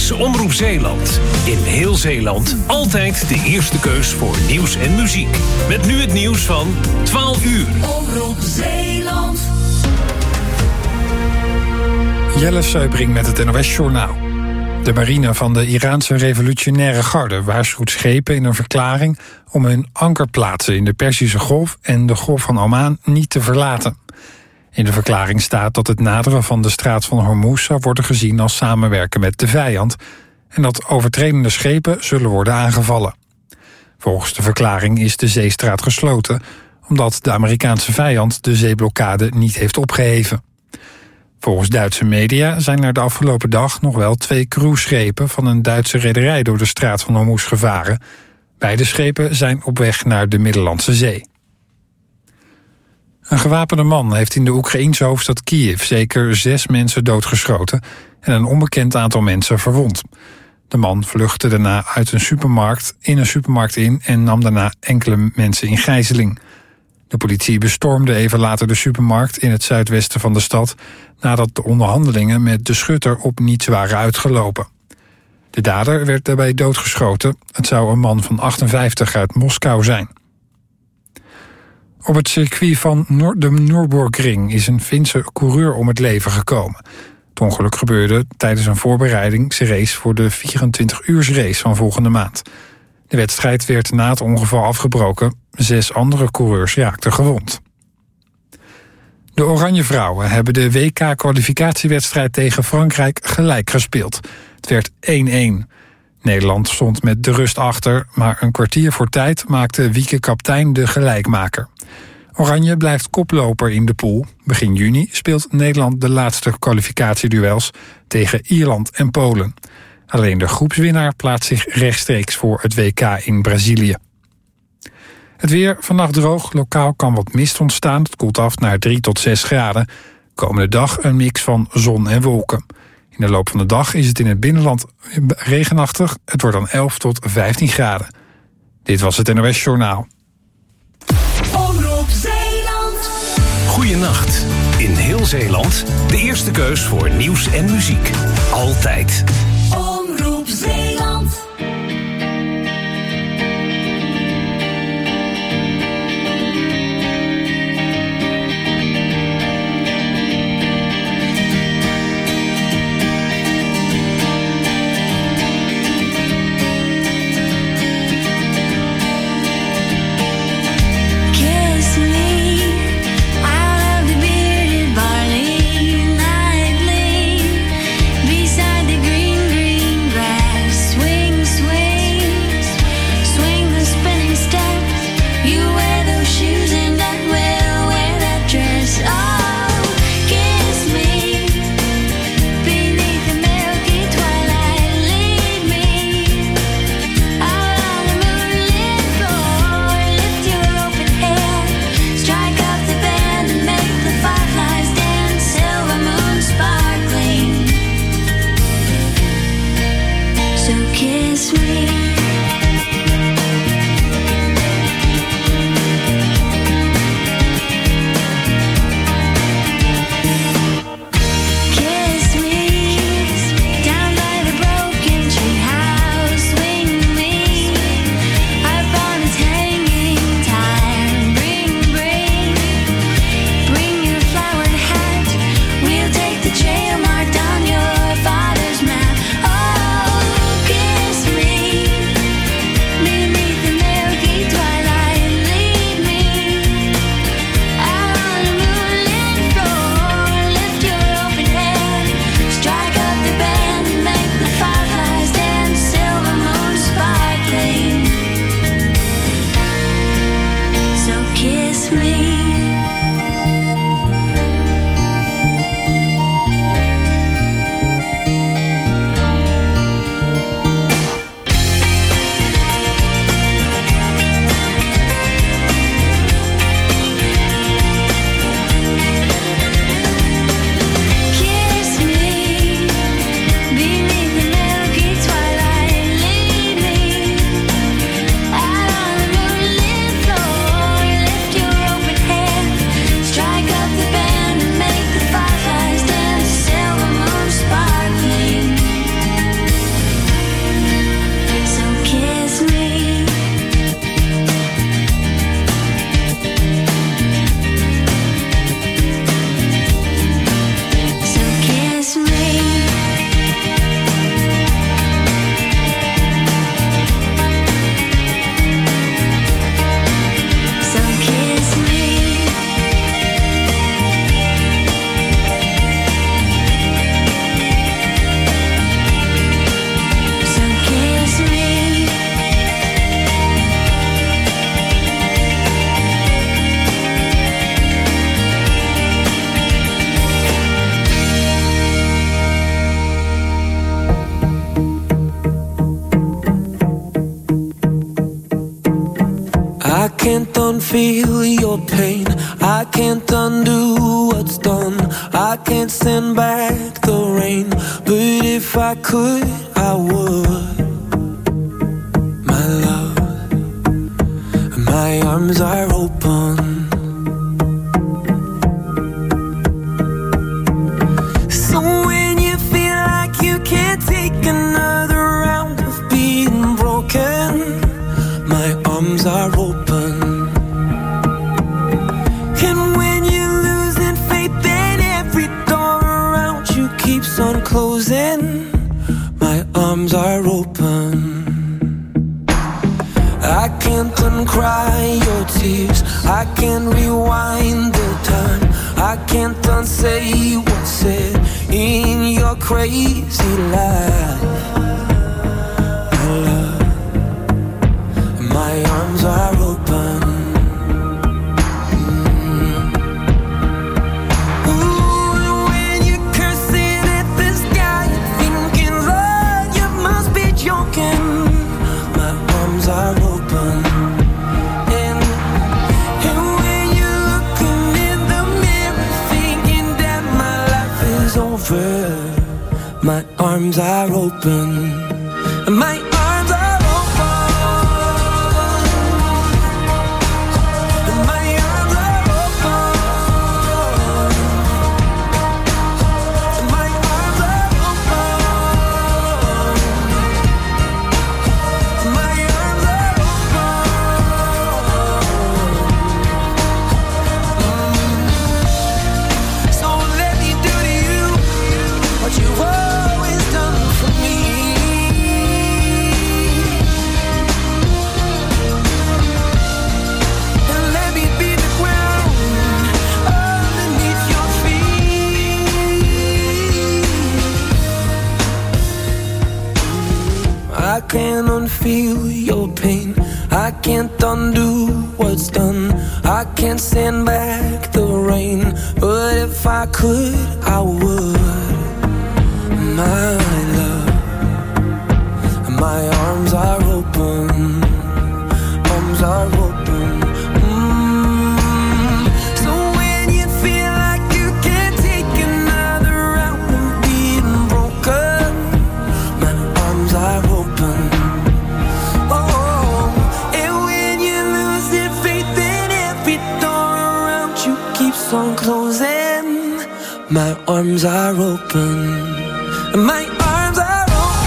is Omroep Zeeland. In heel Zeeland altijd de eerste keus voor nieuws en muziek. Met nu het nieuws van 12 uur. Omroep Zeeland. Jelle Seubring met het NOS-journaal. De marine van de Iraanse revolutionaire garde waarschuwt schepen in een verklaring om hun ankerplaatsen in de Perzische Golf en de Golf van Oman niet te verlaten. In de verklaring staat dat het naderen van de straat van Hormuz zou worden gezien als samenwerken met de vijand en dat overtredende schepen zullen worden aangevallen. Volgens de verklaring is de zeestraat gesloten omdat de Amerikaanse vijand de zeeblokkade niet heeft opgeheven. Volgens Duitse media zijn er de afgelopen dag nog wel 2 cruiseschepen van een Duitse rederij door de straat van Hormuz gevaren. Beide schepen zijn op weg naar de Middellandse Zee. Een gewapende man heeft in de Oekraïense hoofdstad Kiev zeker 6 mensen doodgeschoten en een onbekend aantal mensen verwond. De man vluchtte daarna uit een supermarkt in en nam daarna enkele mensen in gijzeling. De politie bestormde even later de supermarkt in het zuidwesten van de stad nadat de onderhandelingen met de schutter op niets waren uitgelopen. De dader werd daarbij doodgeschoten. Het zou een man van 58 uit Moskou zijn. Op het circuit van de Nürburgring is een Finse coureur om het leven gekomen. Het ongeluk gebeurde tijdens een voorbereidingsrace voor de 24-uursrace van volgende maand. De wedstrijd werd na het ongeval afgebroken. 6 andere coureurs raakten gewond. De Oranje Vrouwen hebben de WK-kwalificatiewedstrijd tegen Frankrijk gelijk gespeeld. Het werd 1-1. Nederland stond met de rust achter, maar een kwartier voor tijd maakte Wieke Kaptein de gelijkmaker. Oranje blijft koploper in de pool. Begin juni speelt Nederland de laatste kwalificatieduels tegen Ierland en Polen. Alleen de groepswinnaar plaatst zich rechtstreeks voor het WK in Brazilië. Het weer, vannacht droog, lokaal kan wat mist ontstaan. Het koelt af naar 3 tot 6 graden. Komende dag een mix van zon en wolken. In de loop van de dag is het in het binnenland regenachtig. Het wordt dan 11 tot 15 graden. Dit was het NOS Journaal. Omroep Zeeland. Goeienacht. In heel Zeeland de eerste keus voor nieuws en muziek. Altijd. Omroep Zeeland. Beside the green can't unfeel your pain. I can't undo what's done. I can't send back the rain. But if I could, I would. My love, my arms are open. So when you feel like you can't take another round of being broken, my arms are open. And when you're losing faith and every door around you keeps on closing, my arms are open. I can't uncry your tears. I can't rewind the time. I can't unsay what's said in your crazy life. My arms are open. Ooh, when you're cursing at the sky, thinking, Lord, you must be joking. My arms are open. And when you're looking in the mirror, thinking that my life is over, my arms are open. My arms are I can't unfeel your pain. I can't undo what's done. I can't send back the rain. But if I could, I would. My love, my arms are open. Arms are open. So when you feel like you can't take another round of being broken, my arms are open. On closing, my arms are open. My arms are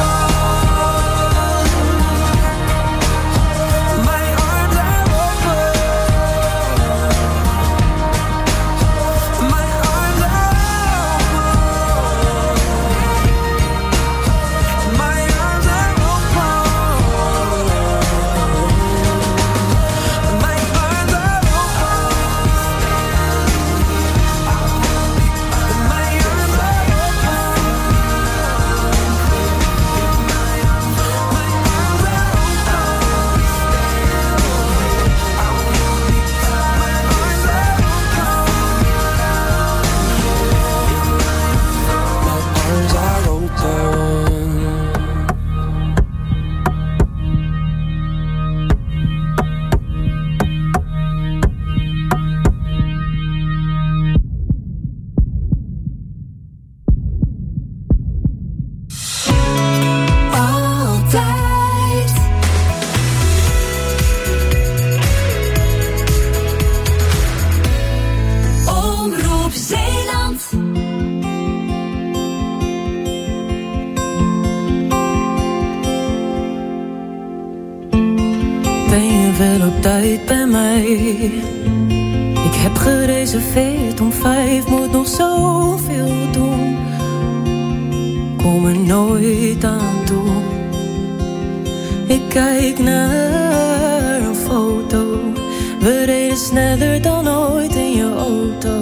tijd bij mij. Ik heb gereserveerd om 5, moet nog zoveel doen. Kom er nooit aan toe. Ik kijk naar een foto. We reden sneller dan ooit in je auto.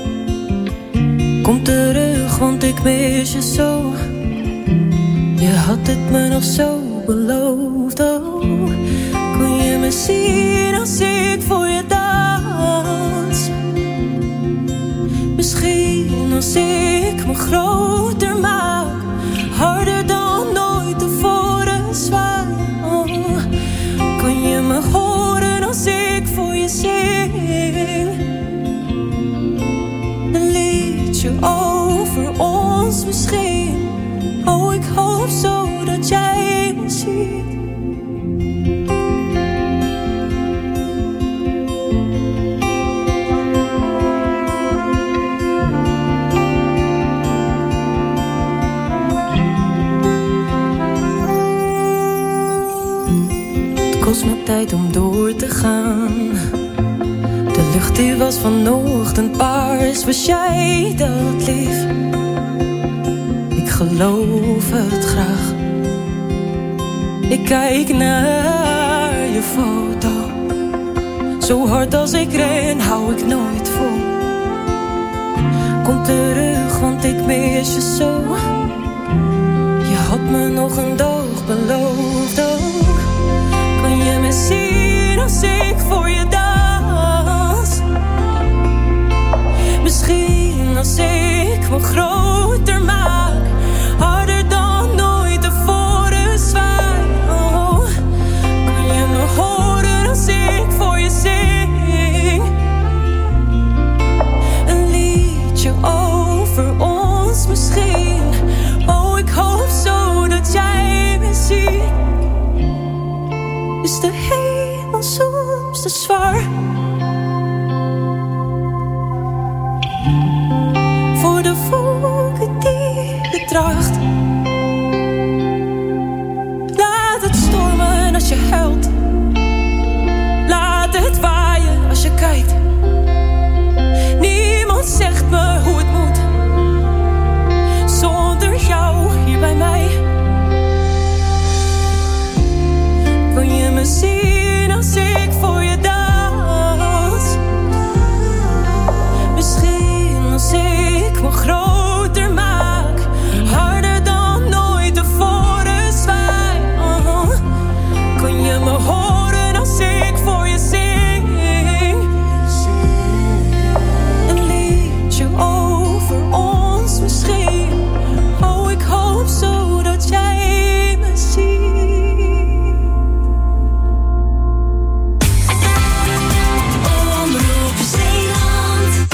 Kom terug, want ik mis je zo. Je had het me nog zo beloofd, oh. Kun je me zien als ik voor je dans? Misschien als ik me groter maak, harder dan nooit tevoren zwaai, oh. Kun je me horen als ik voor misschien. Oh, ik hoop zo dat jij me ziet. Het kost me tijd om door te gaan. De lucht die was vanochtend paars, was jij dat lief? Ik geloof het graag. Ik kijk naar je foto. Zo hard als ik ren, hou ik nooit vol. Kom terug, want ik mis je zo. Je had me nog een dag beloofd ook. Kan je me zien als ik voor je dans? Misschien als ik me groter maak, harder dan ooit tevoren zwaai. Oh, kan je me horen als ik voor je zing? Een liedje over ons misschien. Oh, ik hoop zo dat jij me ziet. Is de hemel soms te zwaar? Voor de wolken die je draagt. Laat het stormen als je huilt. Laat het waaien als je kijkt. Niemand zegt me hoe het moet. Zonder jou hier bij mij. Kan je me zien als ik voor je dans? Misschien als ik me groter maak, harder dan ooit tevoren zwaai. Oh, kan je me horen als ik voor je zing? Een liedje over ons misschien. Oh, ik hoop zo dat jij me ziet. Omroep Zeeland.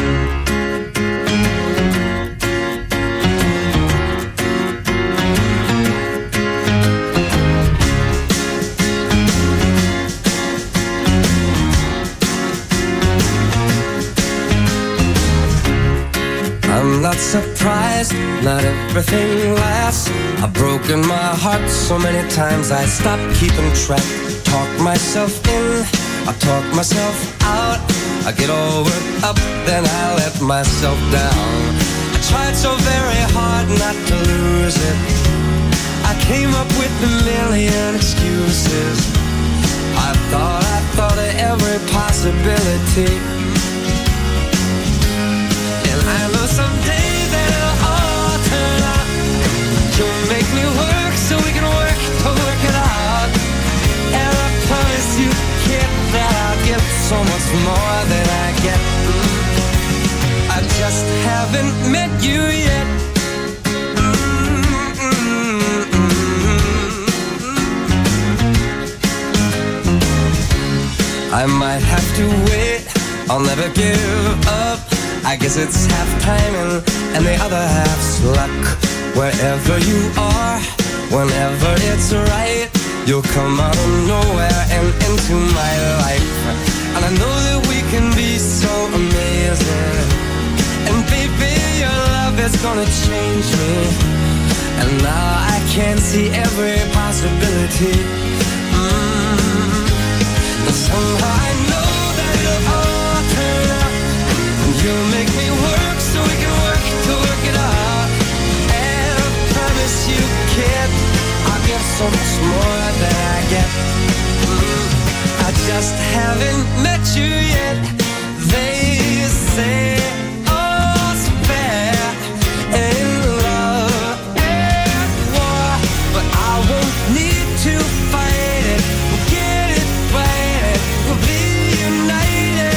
I'm not surprised, not everything lasts. I've broken my heart so many times I stopped keeping track. Talk myself in, I talk myself out. I get all worked up, then I let myself down. I tried so very hard not to lose it. I came up with a million excuses. I thought of every possibility. And I know someday that it'll all turn out. You'll make me work so we can work to work it out. And I promise you, kid, that I'll give so much more than I get. I just haven't met you yet. I might have to wait, I'll never give up. I guess it's half timing and the other half's luck. Wherever you are, whenever it's right, you'll come out of nowhere and into my life. And I know that we can be so amazing. And baby, your love is gonna change me. And now I can see every possibility. And somehow I know that it'll all turn out. And you'll make me work so we can work to work it out. And I promise you, kid, I'll give so much more than I get. I just haven't met you yet. They say all's fair in love and war, but I won't need to fight it. We'll get it right, we'll be united.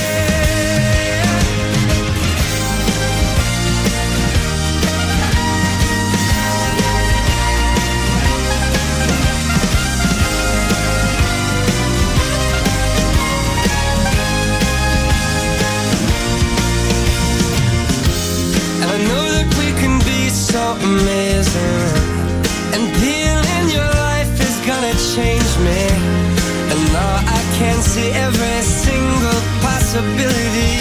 possibility.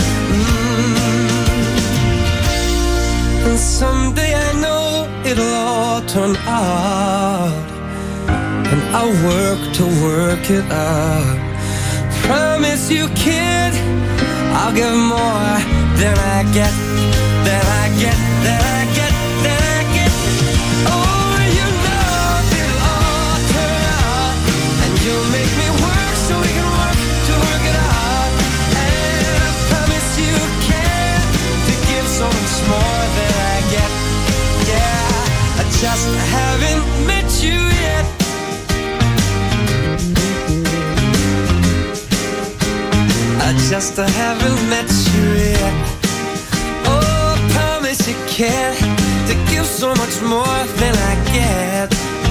And someday I know it'll all turn out, and I'll work to work it out. Promise you, kid, I'll give more than I get, than I get, than I get, than I get. Oh, you know it'll all turn out, and you'll make me work so we can work to work it out. And I promise you, kid, to give so much more than I get. Yeah, I just haven't met you yet. I just haven't met you yet. Oh, I promise you can to give so much more than I get.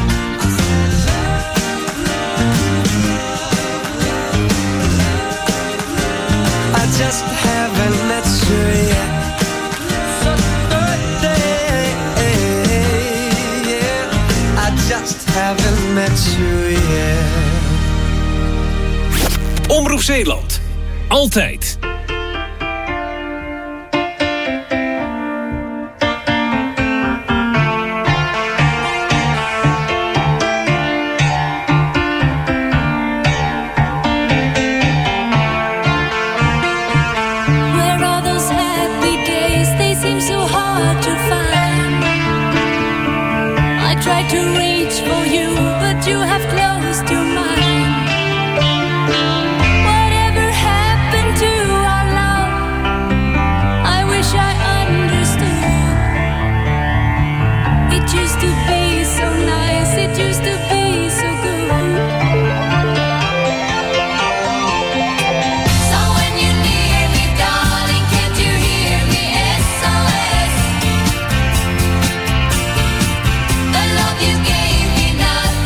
I just haven't met you yet. So birthday, yeah. I just haven't met you yet. Omroep Zeeland. Altijd. The love you gave me, not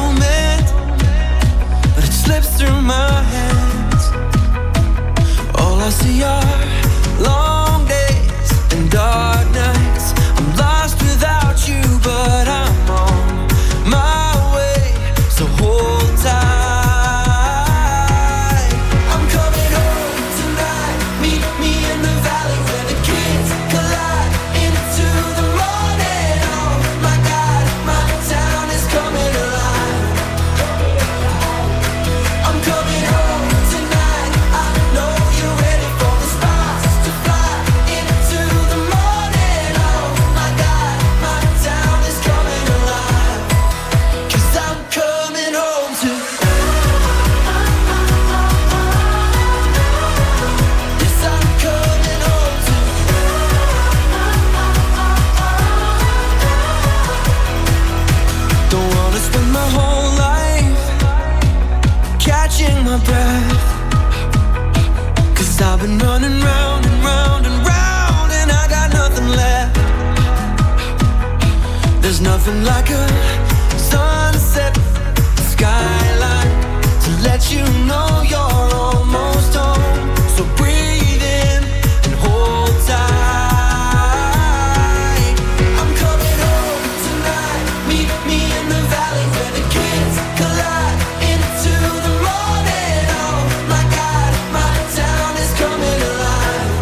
moment, but it slips through my hands. All I see are long days and dark nights. I'm lost without you, but I'm on my way, so hold tight. I'm coming home tonight. Meet me in the valley where the kids collide into the morning. Oh my God, my town is coming alive. I'm coming home tonight. I know you're ready for the sparks to fly into the morning. Oh my God, my town is coming alive. 'Cause I'm coming home to. Yes, I'm coming home to. Don't wanna spend my whole life catching my breath, 'cause I've been running round and round and round, and I got nothing left. There's nothing like a sunset skyline to let you know you're almost home. So breathe in and hold tight. I'm coming home tonight. Meet me in the valley where the kids collide into the morning. Oh my God, my town is coming alive.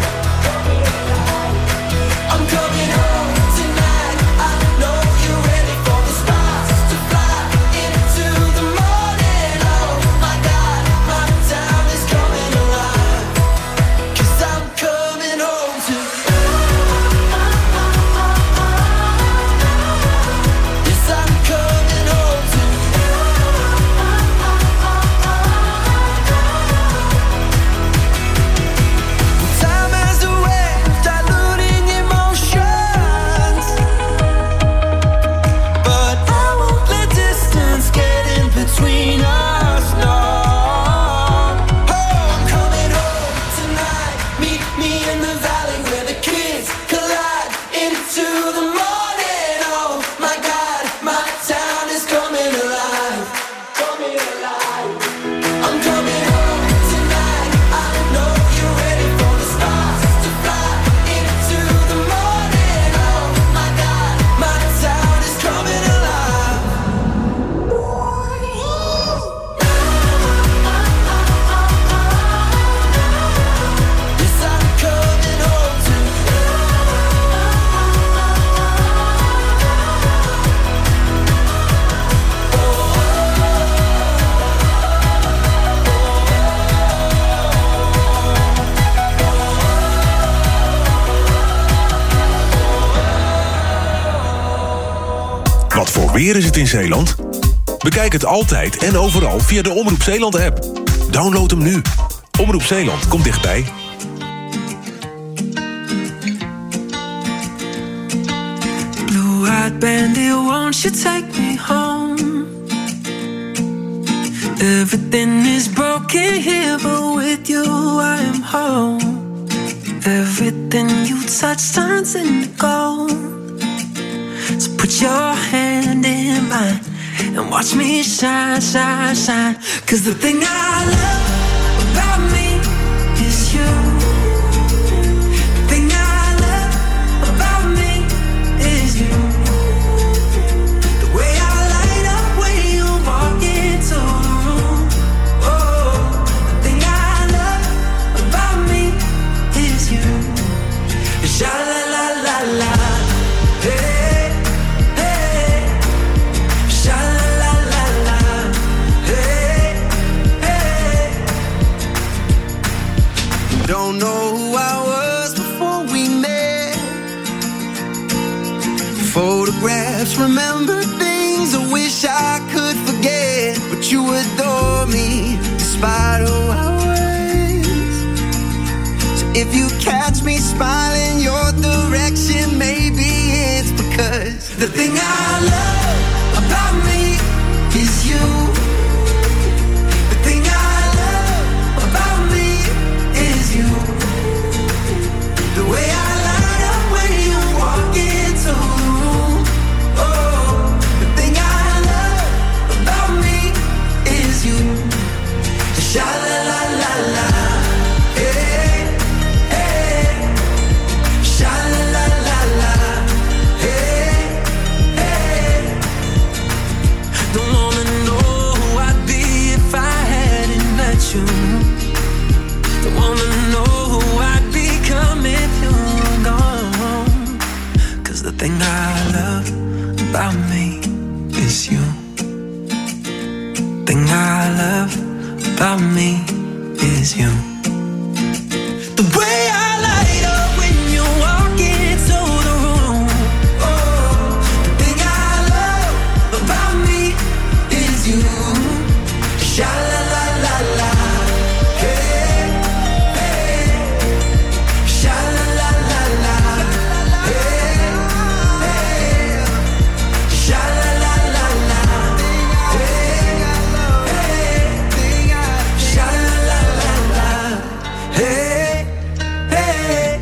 I'm coming home tonight. I know you're ready for the sparks to fly into the morning. Oh my God, my town is coming alive. 'Cause I'm coming home to. Yes, I'm coming home to. Time has a way of diluting emotions, but I won't let distance get in between us, no. Oh, I'm coming home tonight. Meet me in the valley where the kids collide into the morning. Oh my God, my town is coming alive. Coming alive. I'm coming home tonight. I know you're ready for the stars to fly into the morning. Oh my God, my town is coming alive. Yes, I'm coming home to. Wat voor weer is het in Zeeland? Bekijk het altijd en overal via de Omroep Zeeland-app. Download hem nu. Omroep Zeeland komt dichtbij. Blue-eyed bandit, won't you take me home? Everything is broken here, but with you I am home. Everything you touch turns into gold. So put your hand in mine and watch me shine, shine, shine. 'Cause the thing I love about me is you. The thing I love about me is you. The way I light up when you walk into the room. Oh, the thing I love about me is you. Sha la la la la. Hey, hey. Sha la la la la. Hey, hey. Don't know who I was before we met. Photographs, remember things I wish I could forget. But you adore me despite who I was. So if you catch me smiling your direction, maybe it's because the thing I love about me is you. The thing I love about me is you. The way I light up when you walk into the room. Oh, the thing I love about thing I love about me is you. The way I light up when you walk into the room. Oh, the thing I love about me is you. Sha-la-la-la-la. Hey, hey. Sha-la-la-la-la. Hey, hey. Sha-la-la-la-la. Hey, hey. Sha-la-la-la-la. Hey, hey.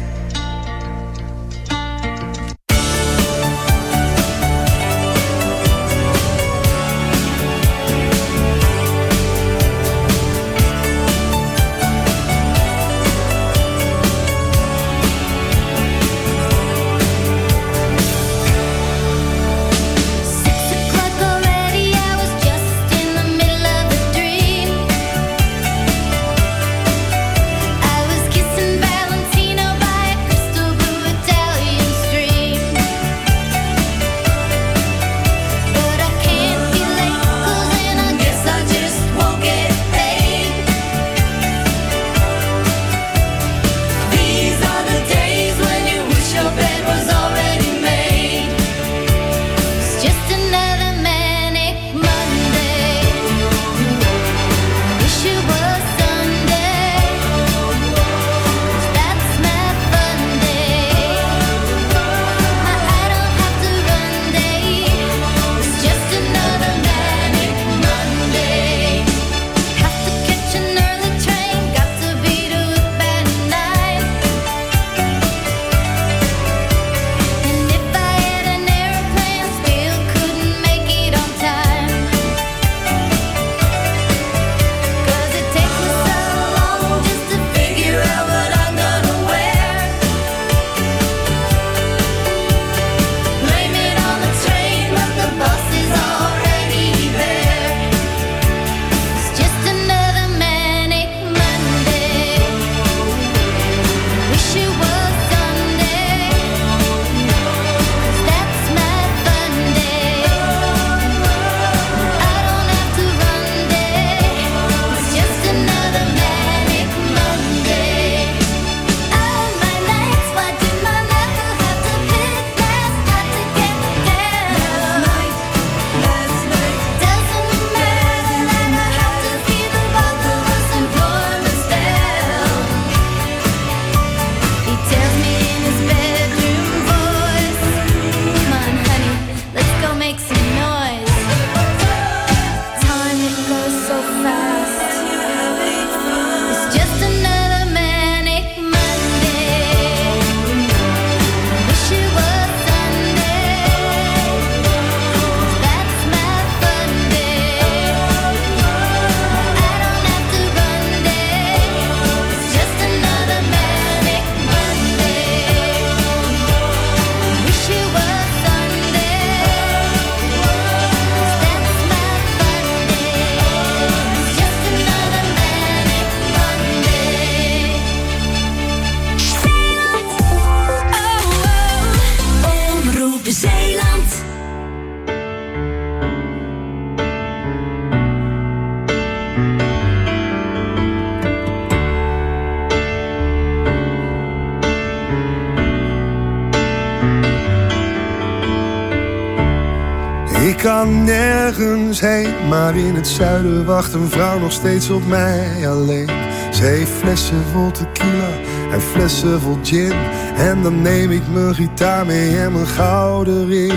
Ik kan nergens heen, maar in het zuiden wacht een vrouw nog steeds op mij alleen. Ze heeft flessen vol tequila en flessen vol gin. En dan neem ik mijn gitaar mee en mijn gouden ring.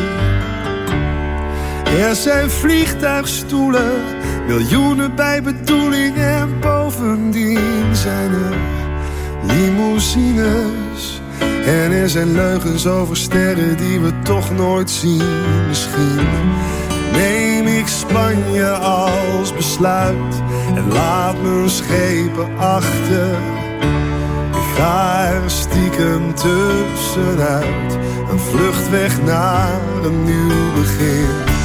Er zijn vliegtuigstoelen, miljoenen bij bedoeling. En bovendien zijn er limousines. En er zijn leugens over sterren die we toch nooit zien. Misschien neem ik Spanje als besluit en laat mijn schepen achter. Ik ga er stiekem tussenuit, een vlucht weg naar een nieuw begin.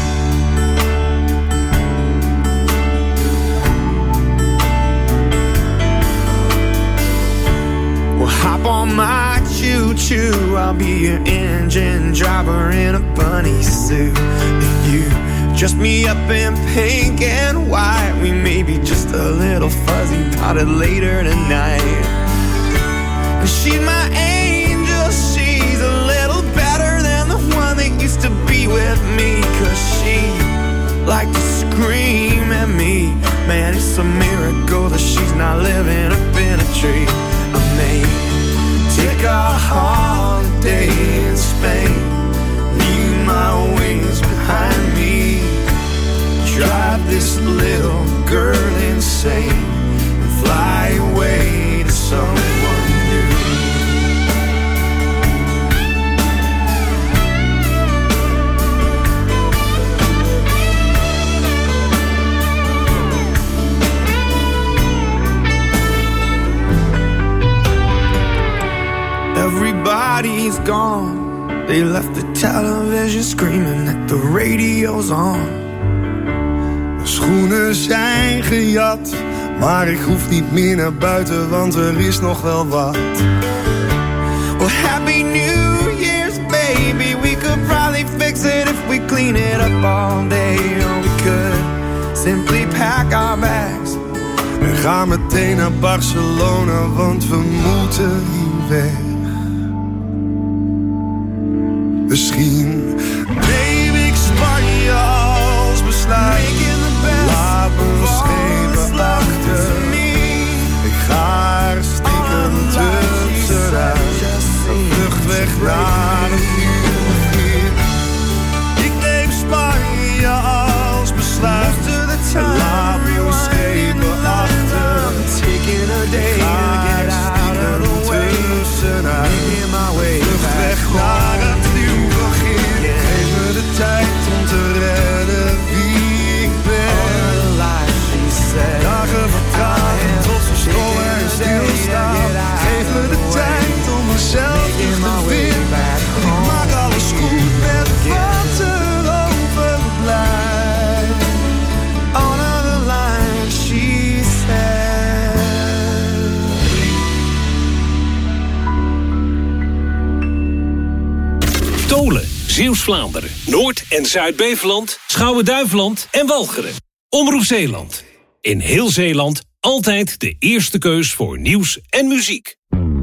Hop on my choo-choo, I'll be your engine driver in a bunny suit. If you dress me up in pink and white, little fuzzy dotted later tonight. And she's my angel, she's a little better than the one that used to be with me. Cause she liked to scream at me. Man, it's a miracle that she's not living up in a tree. I may take a holiday in Spain, leave my wings behind me, drive this little girl insane, and fly away to someone new. Everybody's gone. They left the television screaming that the radio's on. Mijn schoenen zijn gejat, maar ik hoef niet meer naar buiten, want er is nog wel wat. Well, Happy New Year's, baby. We could probably fix it if we clean it up all day. Or we could simply pack our bags En ga meteen naar Barcelona, want we moeten hier weg. Misschien neem ik Spanje als besluit. Laat me schepen achter. Ik ga er stiekem tussenuit. Een vlucht weg naar een nieuw begin. Ik neem Spanje als besluit. Laat me schepen achter. Ik ga er stiekem tussenuit. Vlucht weg naar een nieuw begin. Geef me de tijd om te redden wie ik ben. Dagen vertragen tot verstommen en stilstaan. Geef me de tijd om mezelf terug te vinden. Ik maak alles goed met wat er overblijft. on the line, she said. Tolen, Zeeuws-Vlaanderen, Noord- en Zuid-Beveland, Schouwen-Duiveland en Walcheren. Omroep Zeeland. In heel Zeeland altijd de eerste keus voor nieuws en muziek.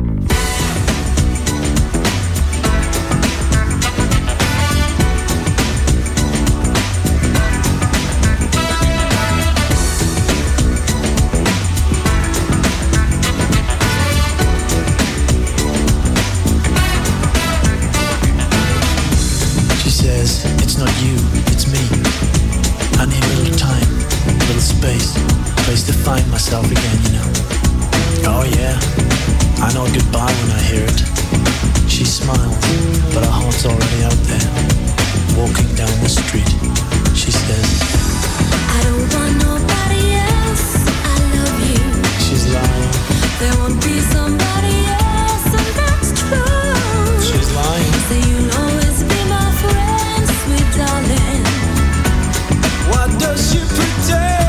She says, it's not you, it's me. I need a little time, a little space, a place to find myself again, you know. Oh yeah, I know goodbye when I hear it. She smiles, but her heart's already out there. Walking down the street, she says, I don't want nobody else, I love you. she's lying, There won't be somebody else, and that's true. she's lying. So you'll always be my friend, sweet darling. What does she pretend?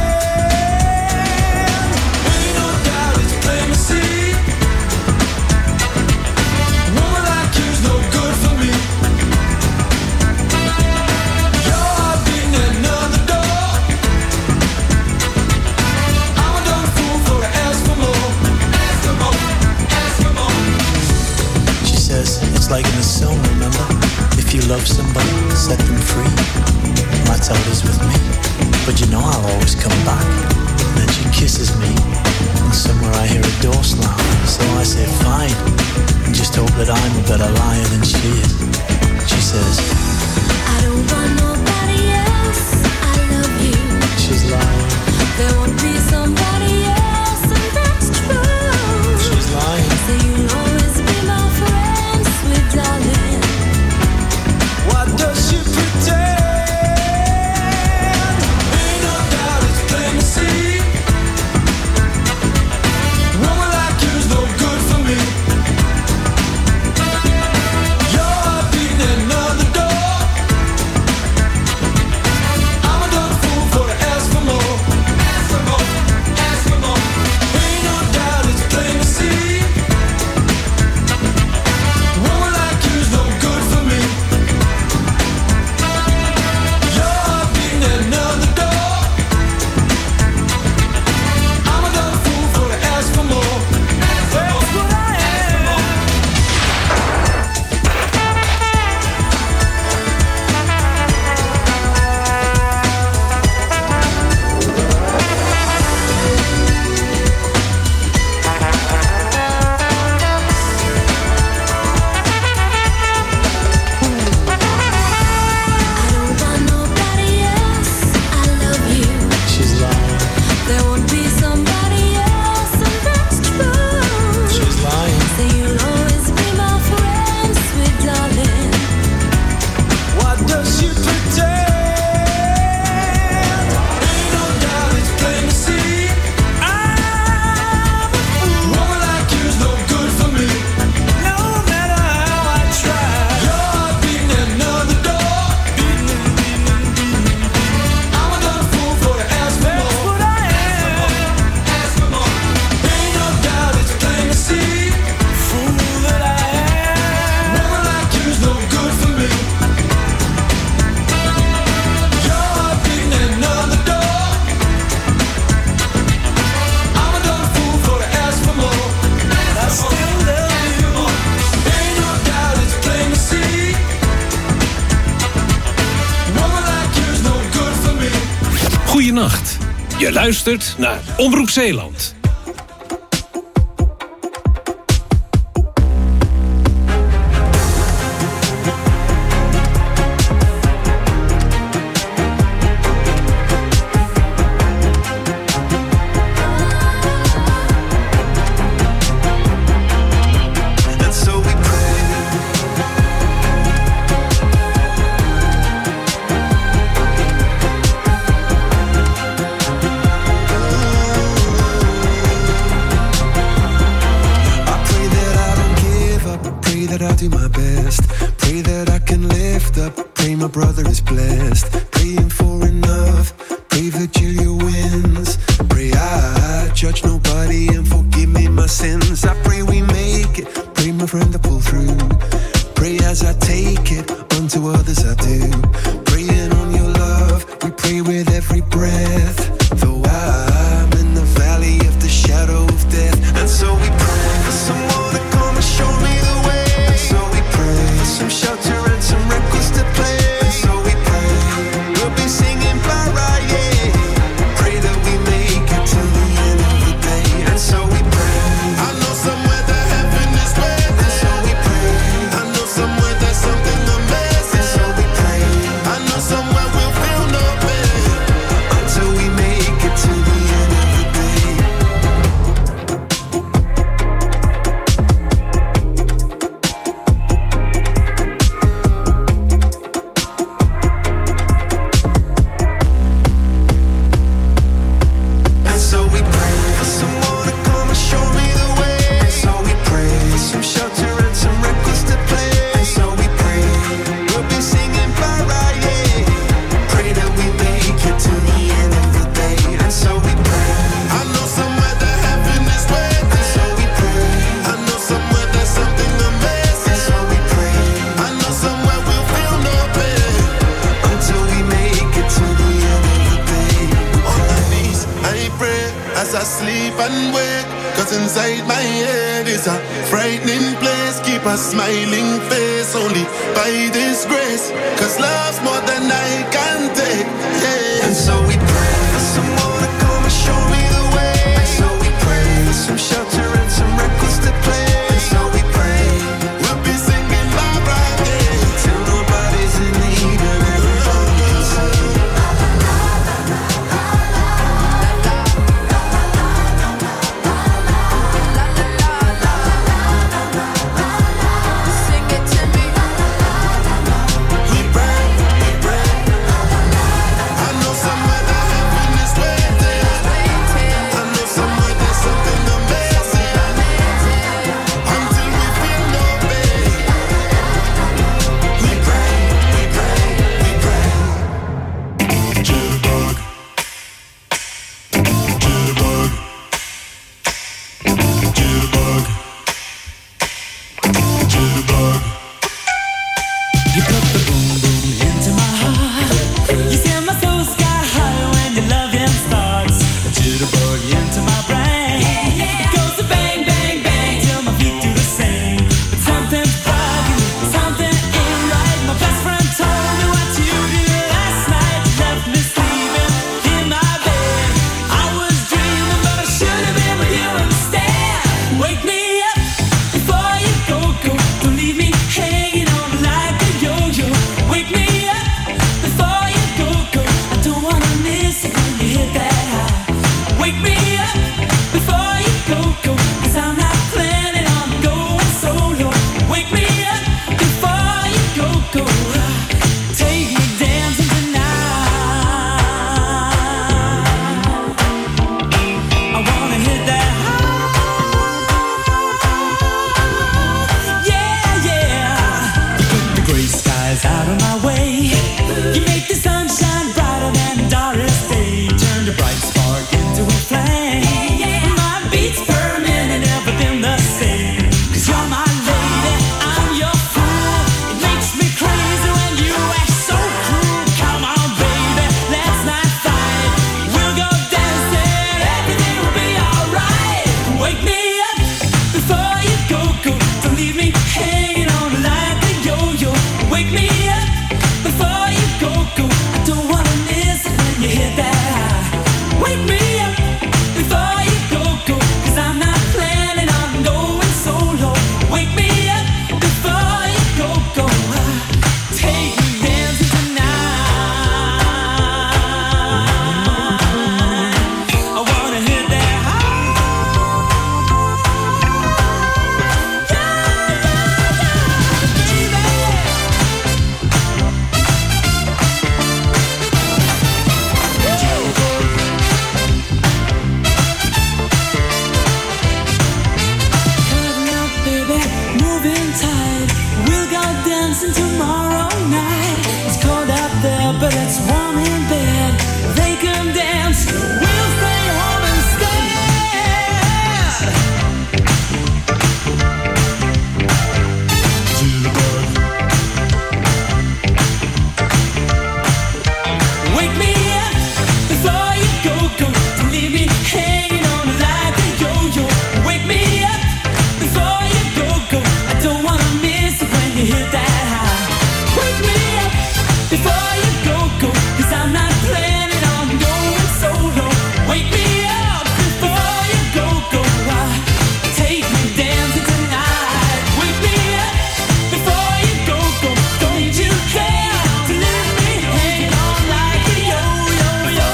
Ain't no doubt it's plain to see. Woman like you's no good for me. Your heart beating another door. I'm a dumb fool for to ask for more. Ask for more, ask for more. She says, it's like in a song, remember? If you love somebody, set them free. That's how it is with me. But you know I'll always come back. And then she kisses me. And somewhere I hear a door slam. So I say, fine. And just hope that I'm a better liar than she is. She says, I don't want nobody else, I love you. she's lying. There won't be somebody else, and that's true. She's lying. So you'll always be my friend, sweet darling. What does she pretend? Ain't no doubt it's plain to see. Je luistert naar Omroep Zeeland. I know somewhere that leave me hanging on like a yo-yo. Wake me up before you go. I don't wanna miss it when you hit that high. Wake me up before you go. 'Cause I'm not planning on going solo. Wake me up before you go. Take me dancing tonight. Wake me up before you go. Don't you care to leave me hanging on like a yo-yo?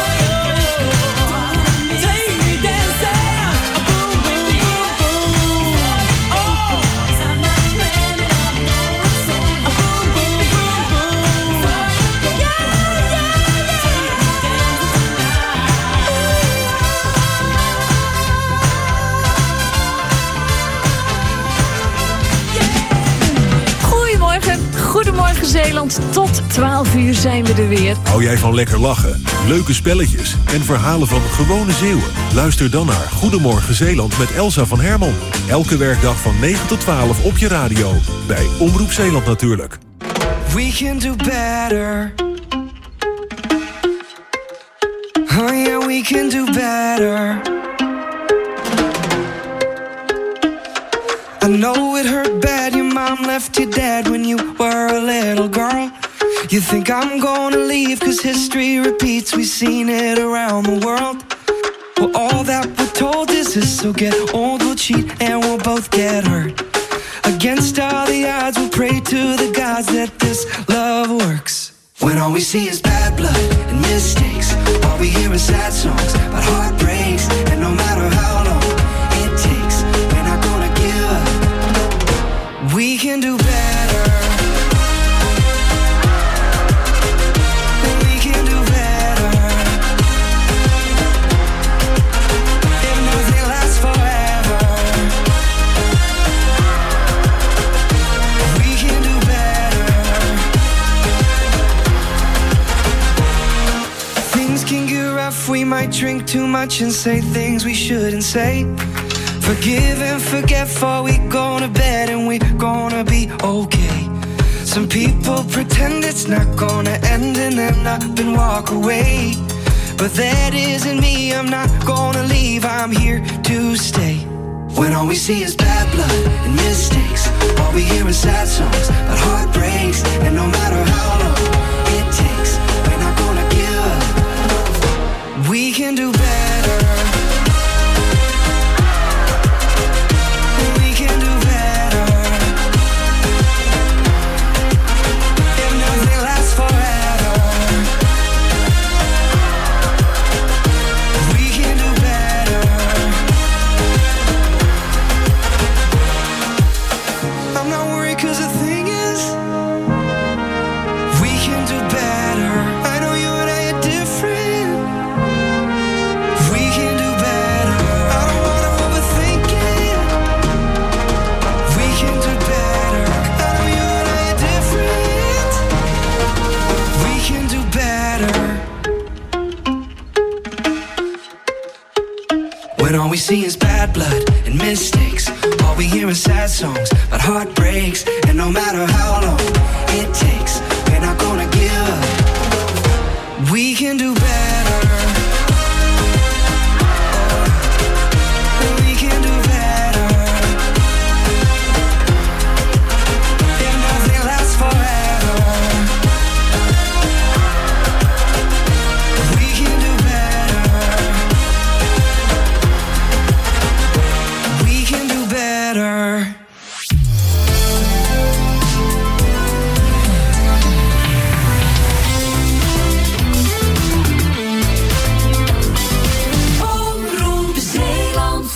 Take me dancing, boom, boom, boom, boom. Oh, 'cause I'm not planning on going solo. Boom, boom, boom, boom. Yeah. Goedemorgen, Goedemorgen Zeeland. Tot 12 uur zijn we er weer. Hou jij van lekker lachen, leuke spelletjes en verhalen van gewone Zeeuwen? Luister dan naar Goedemorgen Zeeland met Elsa van Hermon. Elke werkdag van 9 tot 12 op je radio. Bij Omroep Zeeland natuurlijk. We can do better. Oh yeah, we can do better. I know it hurt bad, your mom left you dead when you were a little girl. You think I'm gonna leave cause history repeats, we've seen it around the world. Well, all that we're told is this, so get old, we'll cheat and we'll both get hurt. Against all the odds, we'll pray to the gods that this love works. When all we see is bad blood and mistakes, all we hear is sad songs about heartbreaks. And no matter how long it takes, we're not gonna give up. We can do better. We can do better. If nothing lasts forever, we can do better. Things can get rough, we might drink too much and say things we shouldn't say. Forgive and forget before we go to bed and we're gonna be okay. Some people pretend it's not gonna end and then up and walk away. But that isn't me, I'm not gonna leave, I'm here to stay. When all we see is bad blood and mistakes, all we hear is sad songs about heartbreaks. And no matter how long it takes, we're not gonna give up. We can do better. When all we see is bad blood and mistakes, all we hear is sad songs about heartbreaks. And no matter how long it takes, we're not gonna give up. We can do better. We can do better. If nothing lasts forever, we can do better. We can do better. Omroep Zeeland.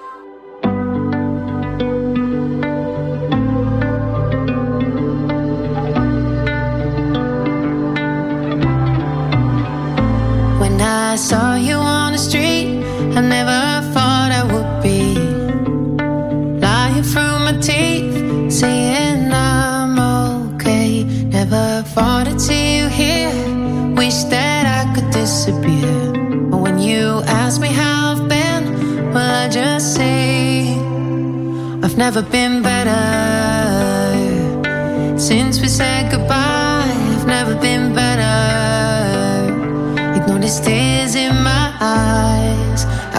When I saw you on the street, I never thought I would be lying through my teeth, saying I'm okay. Never thought I'd see you here. Wish that I could disappear. But when you ask me how I've been, well, I just say I've never been better. Since we said goodbye, I've never been better. Ignore the tears in my eyes.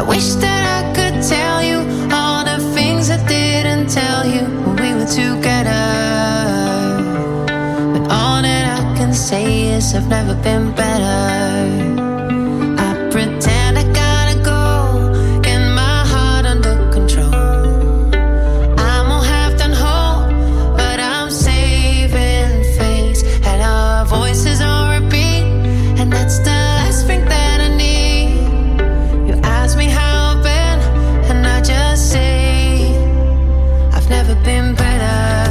wish that I could tell you all the things I didn't tell you when we were together. But all that I can say is I've never been better. I pretend I gotta go, get my heart under control. I'm all half done whole, but I'm saving face. And our voices on repeat, and that's the last thing that I need. You ask me how I've been, and I just say I've never been better.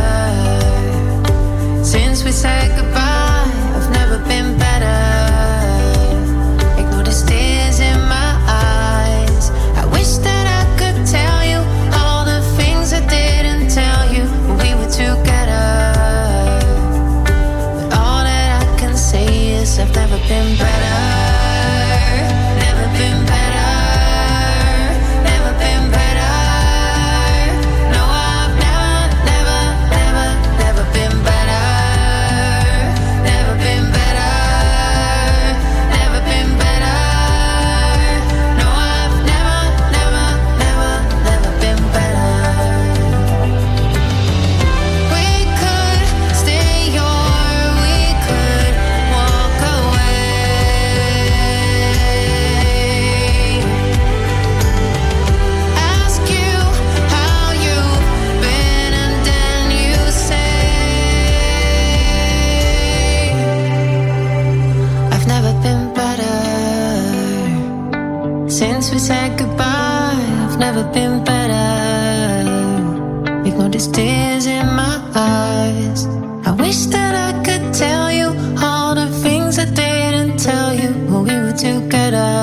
Since we said goodbye, I've never been better. Ignore the tears in my eyes. I wish that I could tell you all the things I didn't tell you when we were together. But all that I can say is I've never been better. Never been better. Never been better. No, I've never been better. Never been better. Never been better. No, I've never been better. We could stay or we could walk away. Ask you how you've been and then you say I've never been better. Since we said goodbye, I've never been better. Ignore the tears in my eyes. I wish that I could tell you all the things I didn't tell you when we were together.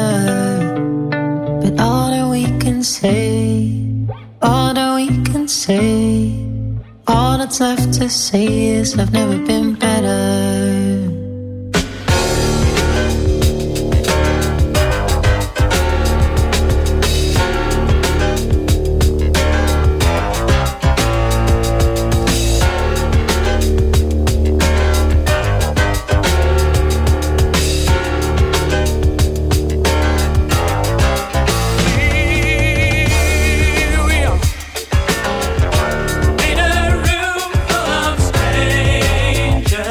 But all that we can say, all that we can say, all that's left to say is I've never been better. In a room full of strangers,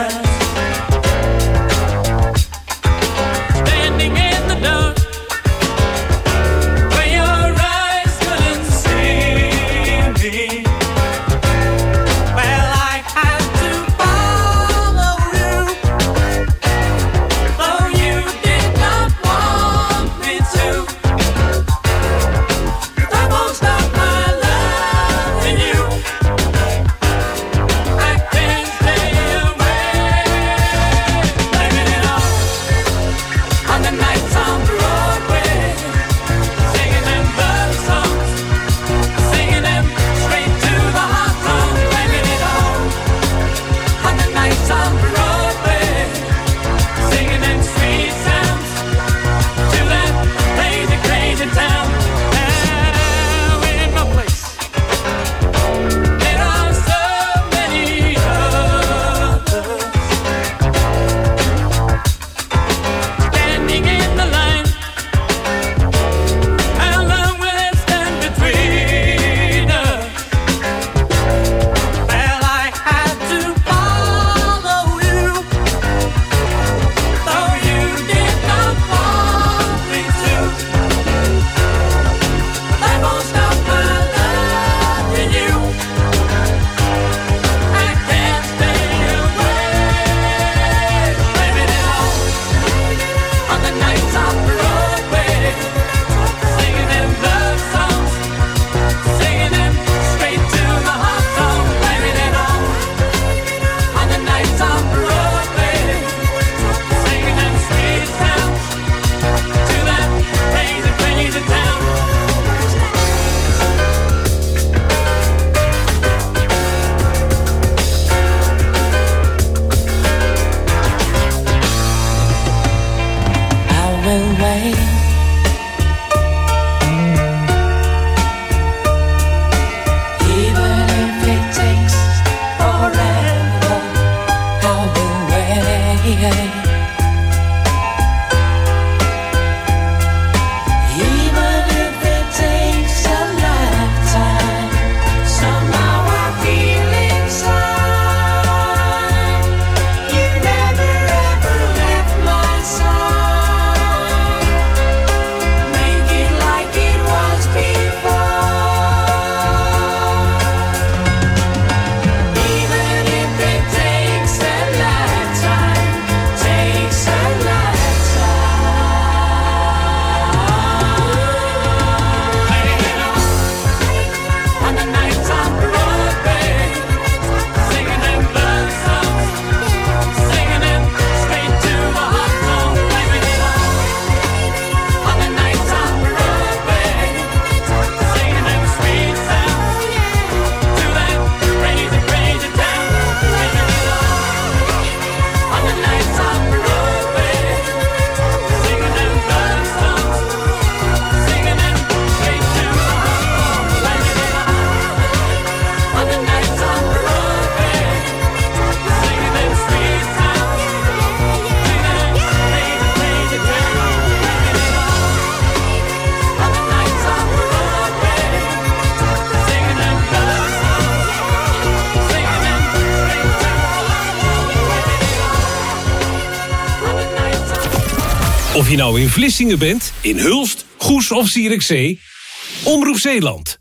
Of je nou in Vlissingen bent, in Hulst, Goes of Zierikzee. Omroep Zeeland.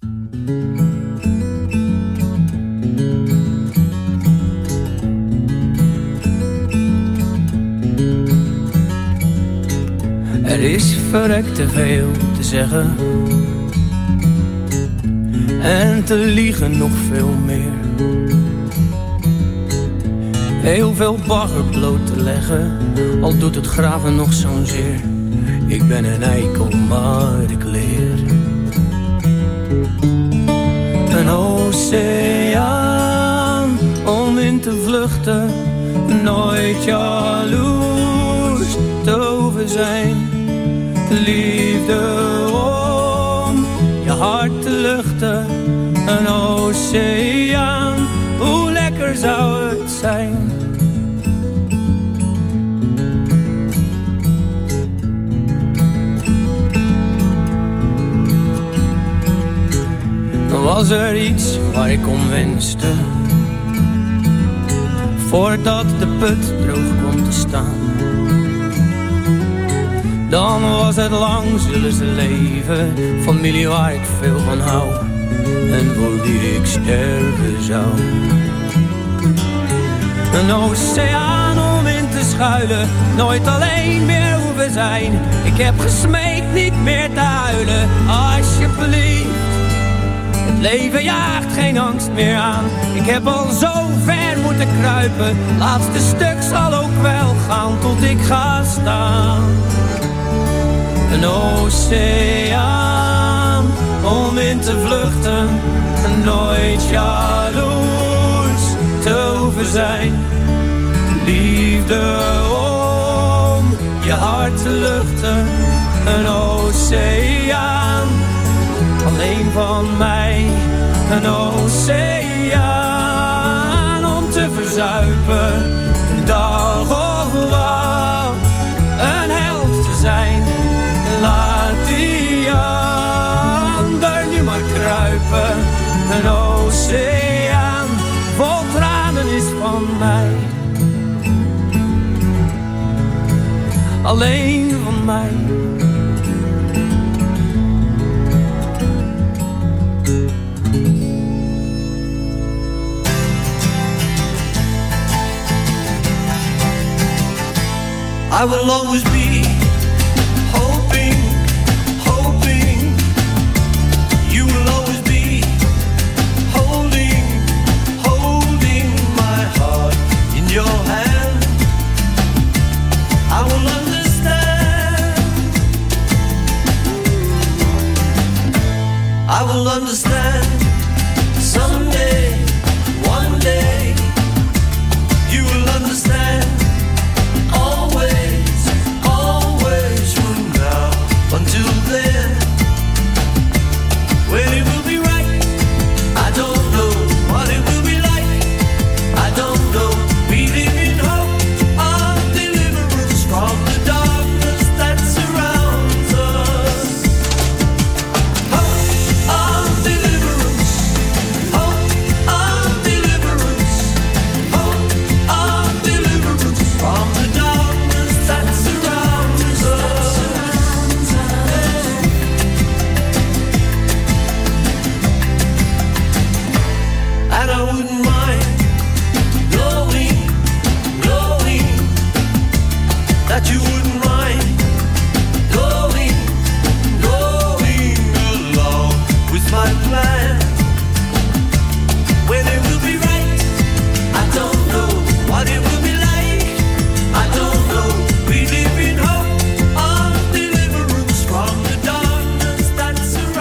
Er is verrekt te veel te zeggen en te liegen nog veel meer. Heel veel bagger bloot te leggen, al doet het graven nog zo'n zeer. Ik ben een eikel, maar ik leer. Een oceaan om in te vluchten, nooit jaloers te over zijn. Liefde om je hart te luchten, een oceaan, hoe lekker zou het zijn. Dan was er iets waar ik om wenste, voordat de put droog kwam te staan. Dan was het lang, zullen ze leven, familie waar ik veel van hou en voor wie ik sterven zou. Een oceaan om in te schuilen, nooit alleen meer hoeven zijn. Ik heb gesmeekt niet meer te huilen, alsjeblieft. Het leven jaagt geen angst meer aan, ik heb al zo ver moeten kruipen. Laatste stuk zal ook wel gaan tot ik ga staan. Een oceaan om in te vluchten, nooit jaloers te hoeven zijn. Liefde om je hart te luchten, een oceaan alleen van mij. Een oceaan om te verzuipen, dag of wat, een held te zijn. Laat die ander nu maar kruipen. Een oceaan vol tranen is van mij. Alleen van mij. I will always be hoping, hoping. You will always be holding, holding my heart in your hand. I will understand. I will understand someday, one day. You will understand.